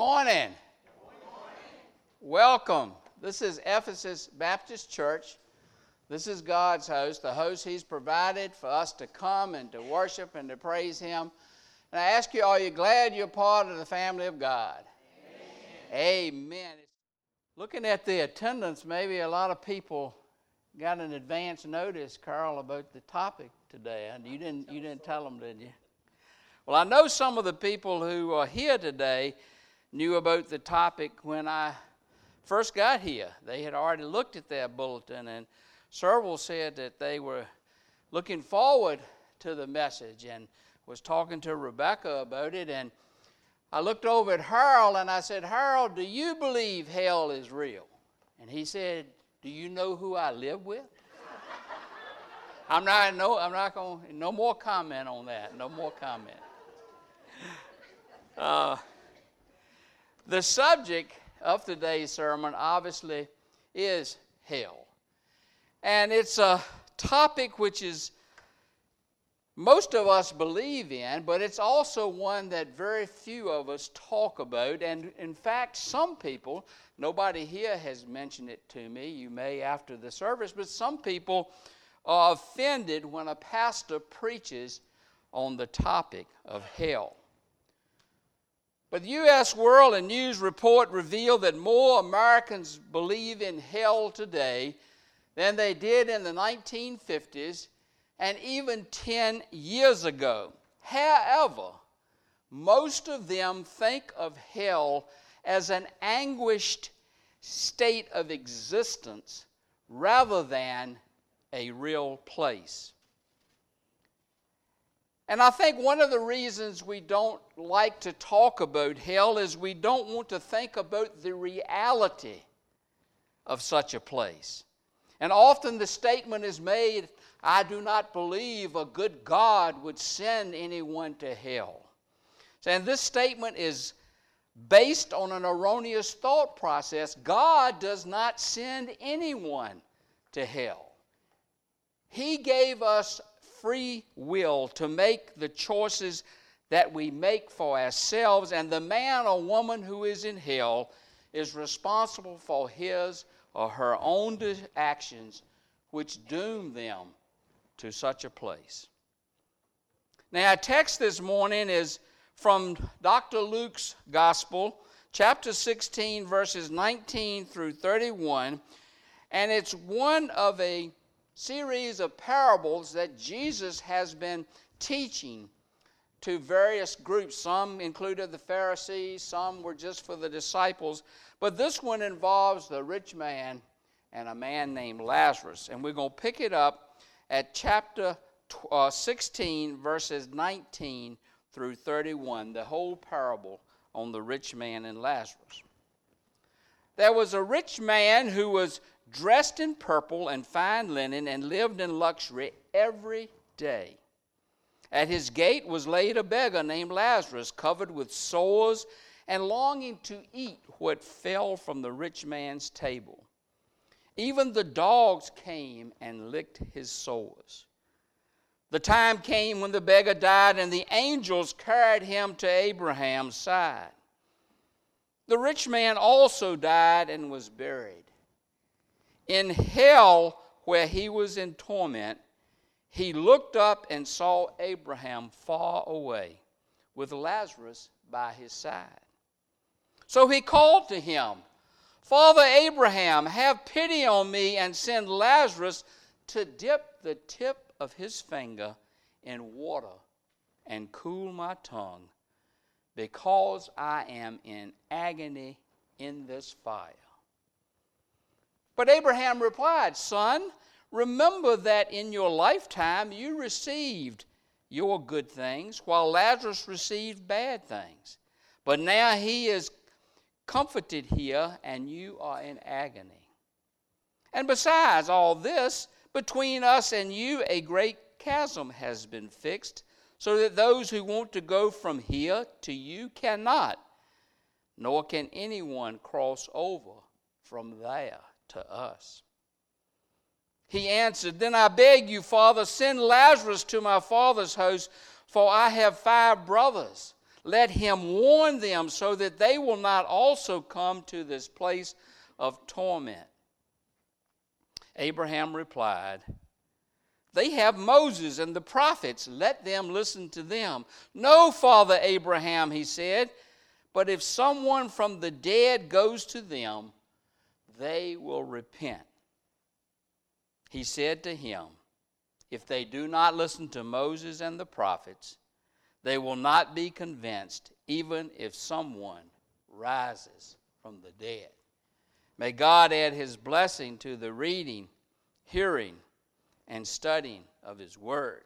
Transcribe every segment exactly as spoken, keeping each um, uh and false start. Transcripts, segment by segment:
morning. Good morning. Welcome. This is Ephesus Baptist Church. This is God's house, the house He's provided for us to come and to worship and to praise Him. And I ask you, are you glad you're part of the family of God? Amen. Amen. Looking at the attendance, maybe a lot of people got an advance notice, Carl, about the topic today. And you didn't, you didn't tell them, did you? Well, I know some of the people who are here today knew about the topic when I first got here. They had already looked at their bulletin, and several said that they were looking forward to the message and was talking to Rebecca about it. And I looked over at Harold and I said, Harold, do you believe hell is real? And he said, do you know who I live with? I'm not, no, I'm not going, no more comment on that, no more comment. Uh, the subject of today's sermon obviously is hell. And it's a topic which is most of us believe in, but it's also one that very few of us talk about. And in fact, some people, nobody here has mentioned it to me, you may after the service, but some people are offended when a pastor preaches on the topic of hell. But the U S World and News report revealed that more Americans believe in hell today than they did in the nineteen fifties and even ten years ago. However, most of them think of hell as an anguished state of existence rather than a real place. And I think one of the reasons we don't like to talk about hell is we don't want to think about the reality of such a place. And often the statement is made, I do not believe a good God would send anyone to hell. And this statement is based on an erroneous thought process. God does not send anyone to hell. He gave us free will to make the choices that we make for ourselves, and the man or woman who is in hell is responsible for his or her own actions which doom them to such a place. Now, our text this morning is from Doctor Luke's Gospel, chapter sixteen, verses nineteen through thirty-one, and it's one of a series of parables that Jesus has been teaching to various groups. Some included the Pharisees, some were just for the disciples, but this one involves the rich man and a man named Lazarus. And we're going to pick it up at chapter sixteen, verses nineteen through thirty-one, the whole parable on the rich man and Lazarus. There was a rich man who was dressed in purple and fine linen, and lived in luxury every day. At his gate was laid a beggar named Lazarus, covered with sores and longing to eat what fell from the rich man's table. Even the dogs came and licked his sores. The time came when the beggar died, and the angels carried him to Abraham's side. The rich man also died and was buried. In hell, where he was in torment, he looked up and saw Abraham far away, with Lazarus by his side. So he called to him, Father Abraham, have pity on me and send Lazarus to dip the tip of his finger in water and cool my tongue, because I am in agony in this fire. But Abraham replied, Son, remember that in your lifetime you received your good things, while Lazarus received bad things. But now he is comforted here, and you are in agony. And besides all this, between us and you a great chasm has been fixed, so that those who want to go from here to you cannot, nor can anyone cross over from there to us. He answered, Then I beg you, Father, send Lazarus to my father's house, for I have five brothers. Let him warn them so that they will not also come to this place of torment. Abraham replied, They have Moses and the prophets. Let them listen to them. No, Father Abraham, he said, but if someone from the dead goes to them, they will repent. He said to him, If they do not listen to Moses and the prophets, they will not be convinced, even if someone rises from the dead. May God add his blessing to the reading, hearing, and studying of his word.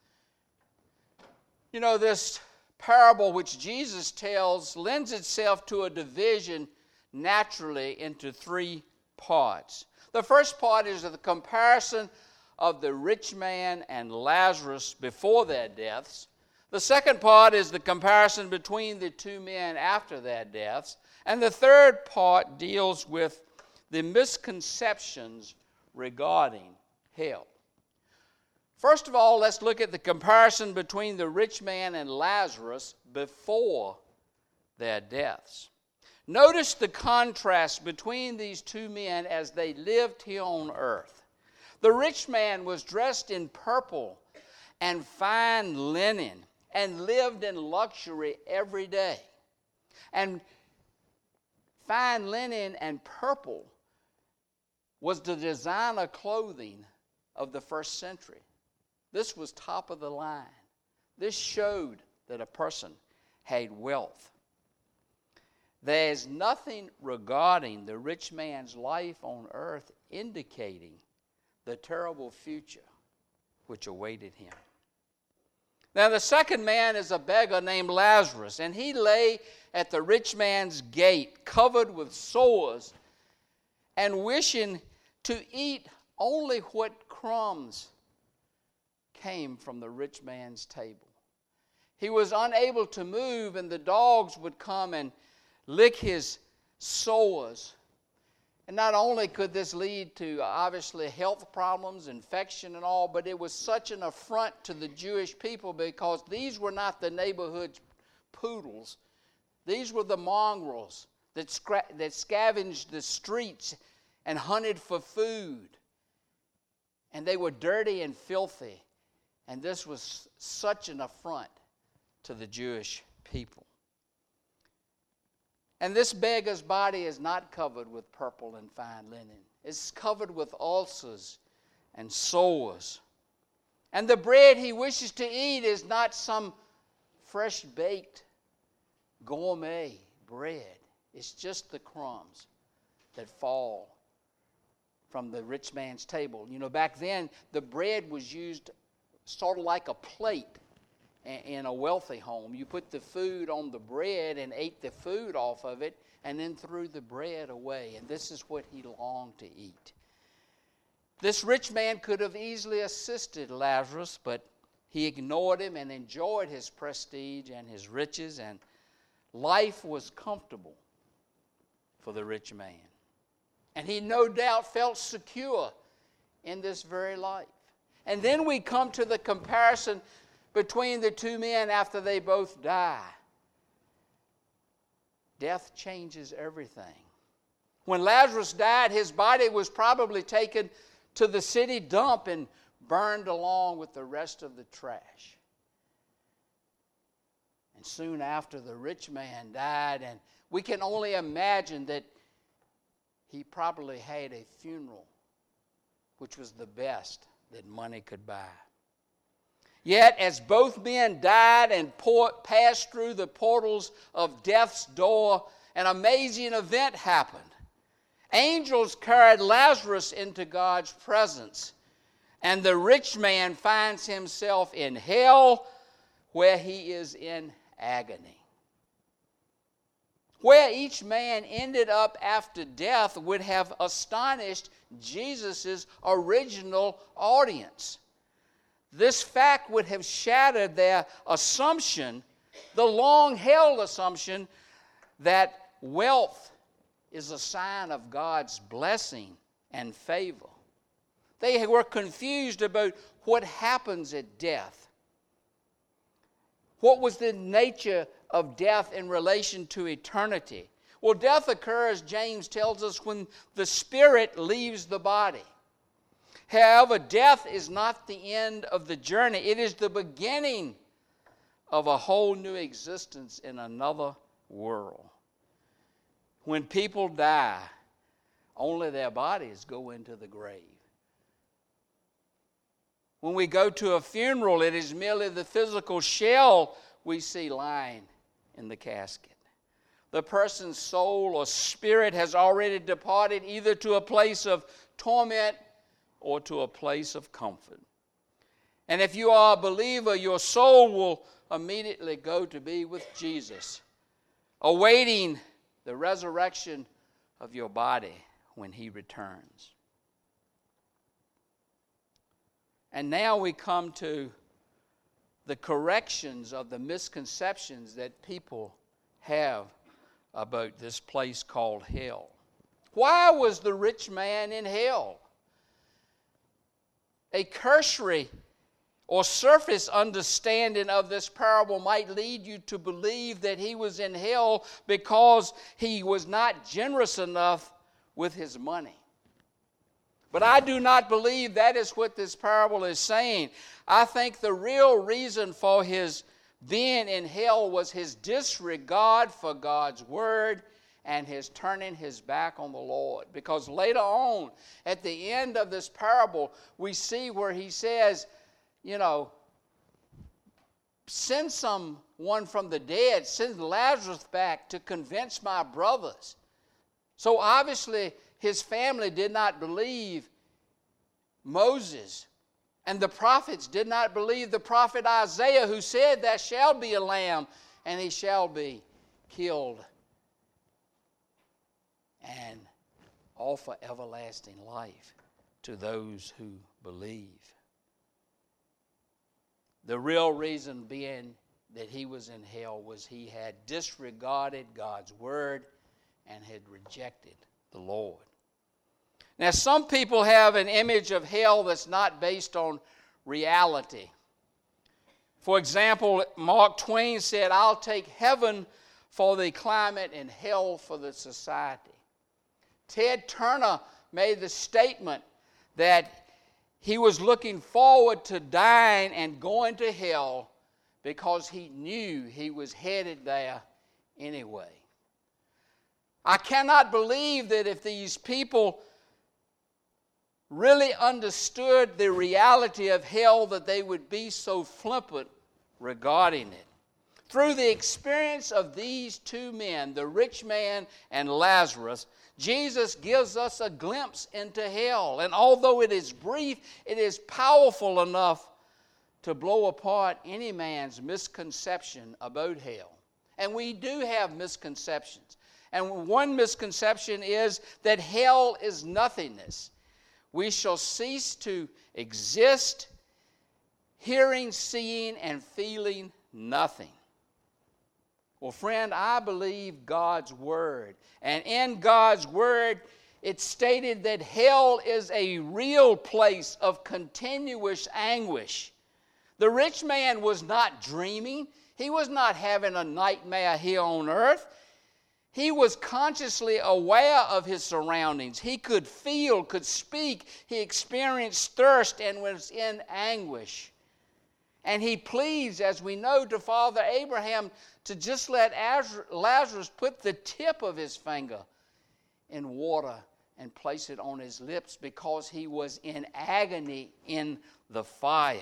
You know, this parable which Jesus tells lends itself to a division naturally into three parts. The first part is the comparison of the rich man and Lazarus before their deaths. The second part is the comparison between the two men after their deaths. And the third part deals with the misconceptions regarding hell. First of all, let's look at the comparison between the rich man and Lazarus before their deaths. Notice the contrast between these two men as they lived here on earth. The rich man was dressed in purple and fine linen and lived in luxury every day. And fine linen and purple was the designer clothing of the first century. This was top of the line. This showed that a person had wealth. There is nothing regarding the rich man's life on earth indicating the terrible future which awaited him. Now, the second man is a beggar named Lazarus, and he lay at the rich man's gate, covered with sores, and wishing to eat only what crumbs came from the rich man's table. He was unable to move, and the dogs would come and lick his sores. And not only could this lead to obviously health problems, infection and all, but it was such an affront to the Jewish people because these were not the neighborhood poodles. These were the mongrels that, scra- that scavenged the streets and hunted for food. And they were dirty and filthy. And this was such an affront to the Jewish people. And this beggar's body is not covered with purple and fine linen. It's covered with ulcers and sores. And the bread he wishes to eat is not some fresh-baked gourmet bread. It's just the crumbs that fall from the rich man's table. You know, back then, the bread was used sort of like a plate in a wealthy home. You put the food on the bread and ate the food off of it and then threw the bread away. And this is what he longed to eat. This rich man could have easily assisted Lazarus, but he ignored him and enjoyed his prestige and his riches, and life was comfortable for the rich man. And he no doubt felt secure in this very life. And then we come to the comparison between the two men after they both die. Death changes everything. When Lazarus died, his body was probably taken to the city dump and burned along with the rest of the trash. And soon after, the rich man died, and we can only imagine that he probably had a funeral, which was the best that money could buy. Yet, as both men died and port, passed through the portals of death's door, an amazing event happened. Angels carried Lazarus into God's presence, and the rich man finds himself in hell, where he is in agony. Where each man ended up after death would have astonished Jesus' original audience. This fact would have shattered their assumption, the long-held assumption, that wealth is a sign of God's blessing and favor. They were confused about what happens at death. What was the nature of death in relation to eternity. Well, death occurs, James tells us, when the spirit leaves the body. However, death is not the end of the journey. It is the beginning of a whole new existence in another world. When people die, only their bodies go into the grave. When we go to a funeral, it is merely the physical shell we see lying in the casket. The person's soul or spirit has already departed either to a place of torment or to a place of comfort. And if you are a believer, your soul will immediately go to be with Jesus, awaiting the resurrection of your body when he returns. And now we come to the corrections of the misconceptions that people have about this place called hell. Why was the rich man in hell? A cursory or surface understanding of this parable might lead you to believe that he was in hell because he was not generous enough with his money. But I do not believe that is what this parable is saying. I think the real reason for his being in hell was his disregard for God's word and his turning his back on the Lord. Because later on, at the end of this parable, we see where he says, you know, send someone from the dead, send Lazarus back to convince my brothers. So obviously, his family did not believe Moses, and the prophets did not believe the prophet Isaiah, who said, there shall be a lamb, and he shall be killed and offer everlasting life to those who believe. The real reason being that he was in hell was he had disregarded God's word and had rejected the Lord. Now, some people have an image of hell that's not based on reality. For example, Mark Twain said, I'll take heaven for the climate and hell for the society. Ted Turner made the statement that he was looking forward to dying and going to hell because he knew he was headed there anyway. I cannot believe that if these people really understood the reality of hell, that they would be so flippant regarding it. Through the experience of these two men, the rich man and Lazarus, Jesus gives us a glimpse into hell. And although it is brief, it is powerful enough to blow apart any man's misconception about hell. And we do have misconceptions. And one misconception is that hell is nothingness. We shall cease to exist, hearing, seeing, and feeling nothing. Well, friend, I believe God's word. And in God's word, it's stated that hell is a real place of continuous anguish. The rich man was not dreaming. He was not having a nightmare here on earth. He was consciously aware of his surroundings. He could feel, could speak. He experienced thirst and was in anguish. And he pleads, as we know, to Father Abraham to just let Lazarus put the tip of his finger in water and place it on his lips because he was in agony in the fire.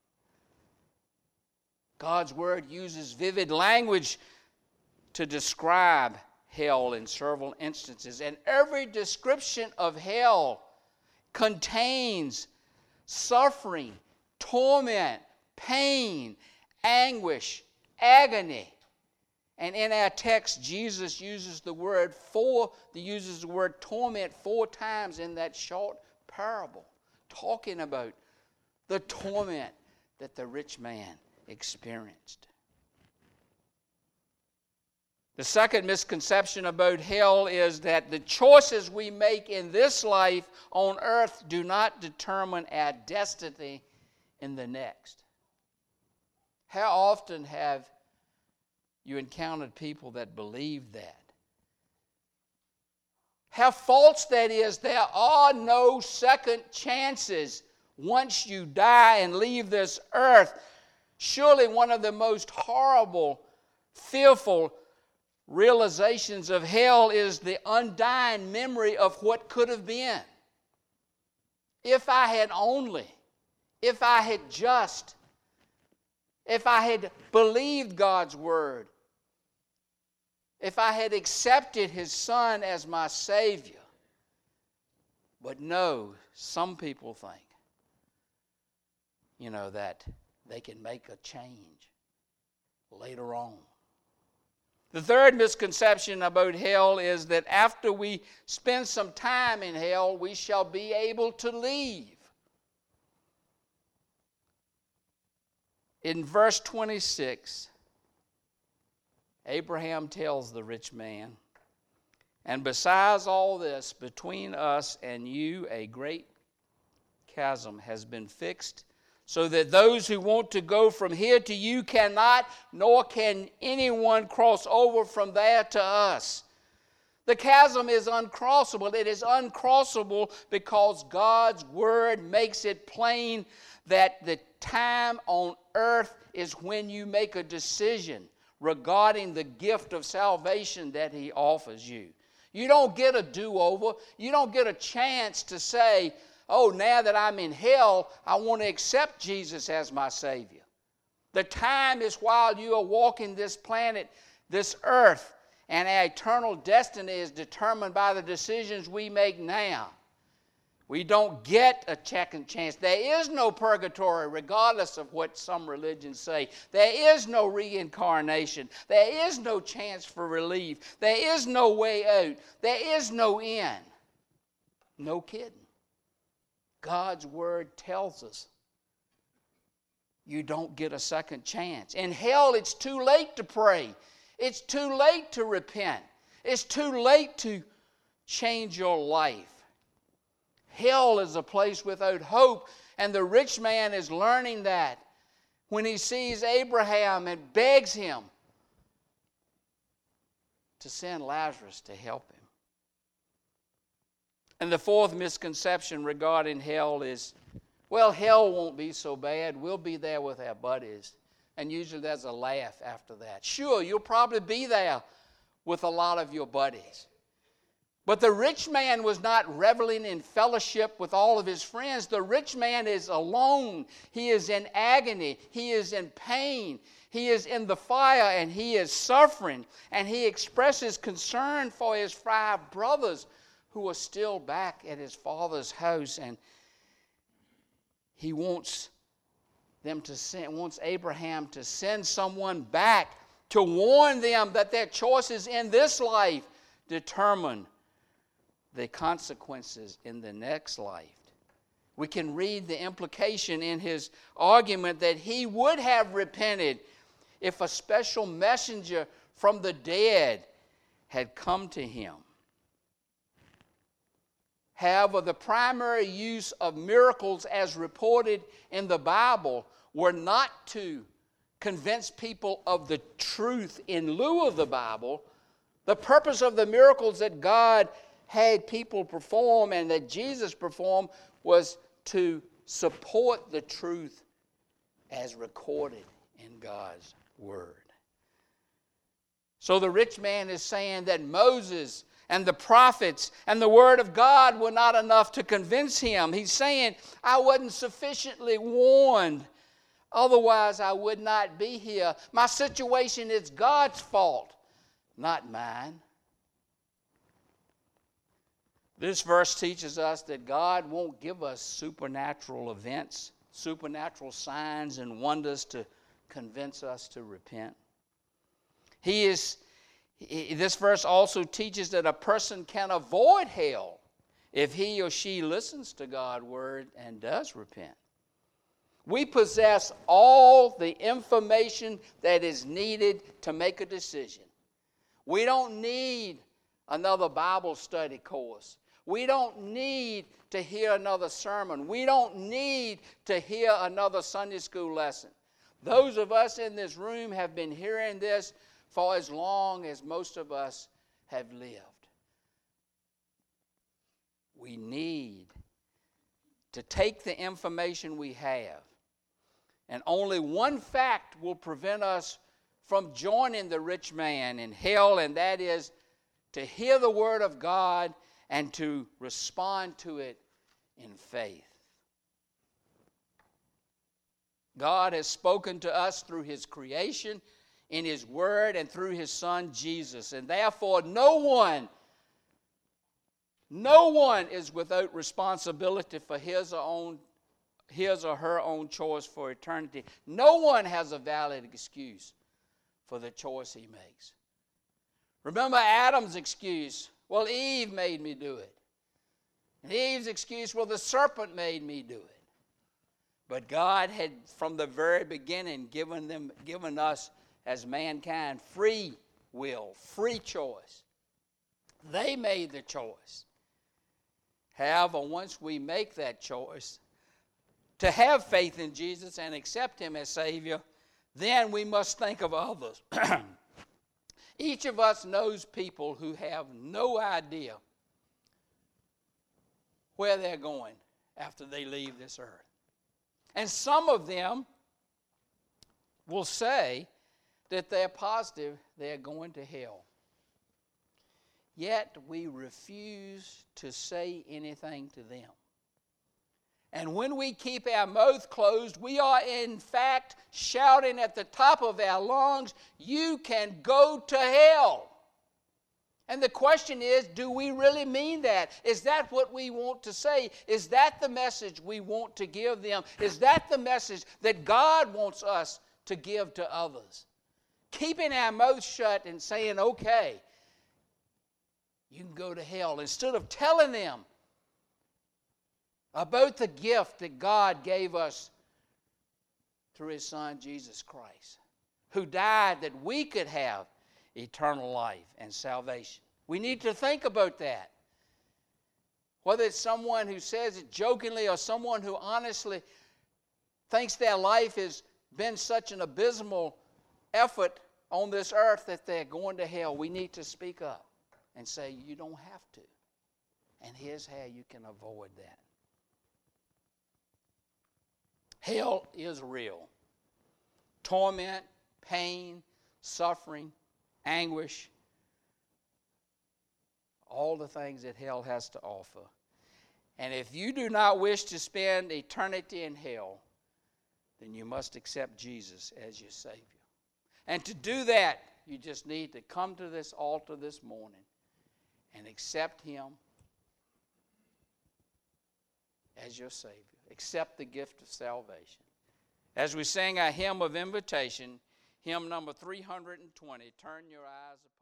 God's word uses vivid language to describe hell in several instances. And every description of hell contains suffering, torment, pain, anguish, agony. And in our text, Jesus uses the word for, he uses the word torment four times in that short parable, talking about the torment that the rich man experienced. The second misconception about hell is that the choices we make in this life on earth do not determine our destiny in the next. How often have you encountered people that believed that. How false that is. There are no second chances once you die and leave this earth. Surely one of the most horrible, fearful realizations of hell is the undying memory of what could have been. If I had only, if I had just, if I had believed God's word, if I had accepted His Son as my Savior. But no, some people think, you know, that they can make a change later on. The third misconception about hell is that after we spend some time in hell, we shall be able to leave. In verse twenty-six, Abraham tells the rich man, "And besides all this, between us and you a great chasm has been fixed, so that those who want to go from here to you cannot, nor can anyone cross over from there to us." The chasm is uncrossable. It is uncrossable because God's word makes it plain that the time on earth is when you make a decision regarding the gift of salvation that He offers you. You don't get a do-over. You don't get a chance to say, oh, now that I'm in hell, I want to accept Jesus as my Savior. The time is while you are walking this planet, this earth, and our eternal destiny is determined by the decisions we make now. We don't get a second chance. There is no purgatory, regardless of what some religions say. There is no reincarnation. There is no chance for relief. There is no way out. There is no end. No kidding. God's word tells us you don't get a second chance. In hell, it's too late to pray. It's too late to repent. It's too late to change your life. Hell is a place without hope, and the rich man is learning that when he sees Abraham and begs him to send Lazarus to help him. And the fourth misconception regarding hell is, well, hell won't be so bad. We'll be there with our buddies. And usually there's a laugh after that. Sure, you'll probably be there with a lot of your buddies. But the rich man was not reveling in fellowship with all of his friends. The rich man is alone. He is in agony. He is in pain. He is in the fire and he is suffering. And he expresses concern for his five brothers who are still back at his father's house. And he wants them to send, wants Abraham to send someone back to warn them that their choices in this life determine the consequences in the next life. We can read the implication in his argument that he would have repented if a special messenger from the dead had come to him. However, the primary use of miracles as reported in the Bible were not to convince people of the truth in lieu of the Bible. The purpose of the miracles that God had people perform and that Jesus performed was to support the truth as recorded in God's Word. So the rich man is saying that Moses and the prophets and the Word of God were not enough to convince him. He's saying, I wasn't sufficiently warned. Otherwise, I would not be here. My situation is God's fault, not mine. This verse teaches us that God won't give us supernatural events, supernatural signs and wonders to convince us to repent. He is, this verse also teaches that a person can avoid hell if he or she listens to God's word and does repent. We possess all the information that is needed to make a decision. We don't need another Bible study course. We don't need to hear another sermon. We don't need to hear another Sunday school lesson. Those of us in this room have been hearing this for as long as most of us have lived. We need to take the information we have, and only one fact will prevent us from joining the rich man in hell, and that is to hear the word of God and to respond to it in faith. God has spoken to us through His creation, in His Word, and through His Son, Jesus. And therefore, no one, no one is without responsibility for his or, own, his or her own choice for eternity. No one has a valid excuse for the choice he makes. Remember Adam's excuse, well, Eve made me do it. And Eve's excuse, well, the serpent made me do it. But God had, from the very beginning, given them, given us as mankind free will, free choice. They made the choice. However, once we make that choice to have faith in Jesus and accept Him as Savior, then we must think of others. Each of us knows people who have no idea where they're going after they leave this earth. And some of them will say that they're positive they're going to hell. Yet we refuse to say anything to them. And when we keep our mouth closed, we are in fact shouting at the top of our lungs, you can go to hell. And the question is, do we really mean that? Is that what we want to say? Is that the message we want to give them? Is that the message that God wants us to give to others? Keeping our mouth shut and saying, okay, you can go to hell, instead of telling them about the gift that God gave us through His Son, Jesus Christ, who died that we could have eternal life and salvation. We need to think about that. Whether it's someone who says it jokingly or someone who honestly thinks their life has been such an abysmal effort on this earth that they're going to hell, we need to speak up and say, you don't have to. And here's how you can avoid that. Hell is real. Torment, pain, suffering, anguish, all the things that hell has to offer. And if you do not wish to spend eternity in hell, then you must accept Jesus as your Savior. And to do that, you just need to come to this altar this morning and accept Him as your Savior. Accept the gift of salvation. As we sing our hymn of invitation, hymn number three hundred twenty, turn your eyes upon